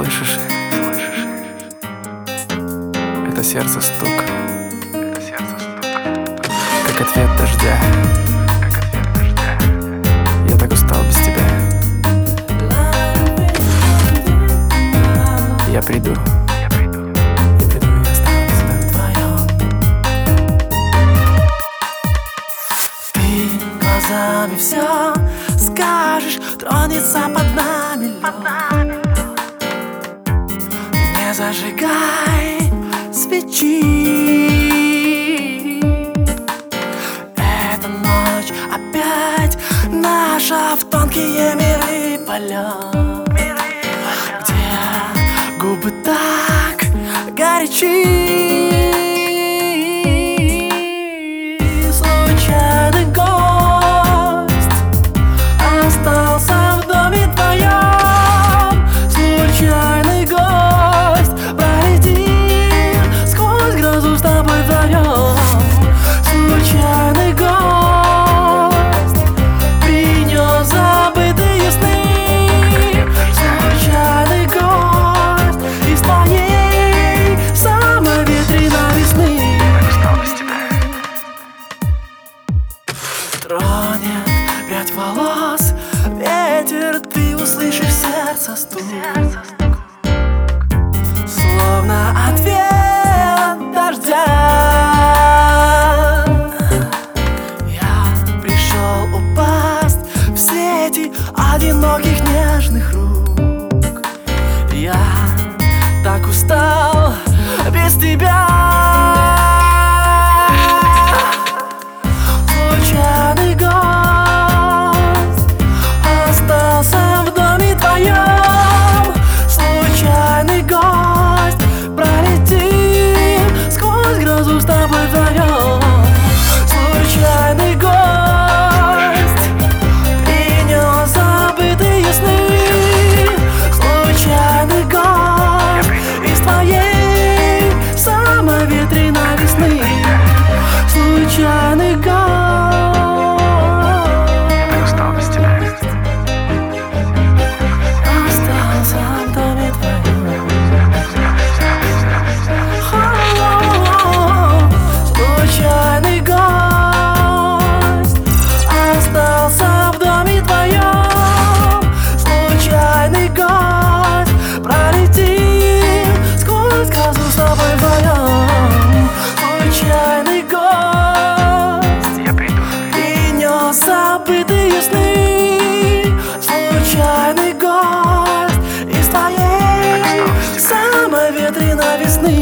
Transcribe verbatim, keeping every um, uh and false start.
Слышишь? Слышишь? Это сердце стук, Это сердце стук, как ответ дождя. как ответ дождя. Я так устал без тебя. Я приду, Я приду. я приду и останусь там твоем. Ты глазами все скажешь, тронется под нами лед. Не зажигай свечи. Эта ночь опять наша в тонкие миры полет, где губы так горячи. Случайный гость остался в доме твоем. Случайный гость пролетит сквозь грозу с тобой вдвоем. Случайный гость принес забытые сны. Случайный гость из твоей самой ветреной весны. Так устал без тебя. Тронет прядь волос ветер, ты услышишь сердце стук, словно ответ дождя. Я пришел упасть в сети одиноких нежных рук. Я так устал без тебя. Случайный гость остался в доме твоем. Случайный гость пролетит сквозь грозу с тобой вдвоем. Случайный гость принес забытые сны. Случайный гость из твоей самой ветреной весны. Случайный гость. Так устал без тебя. Остался в доме твоем. Случайный гость остался в доме твоем. Случайный гость пролетит сквозь грозу с тобой вдвоем. Случайный гость Я приду. принес забытые сны. Случайный гость из твоей самой ветреной весны.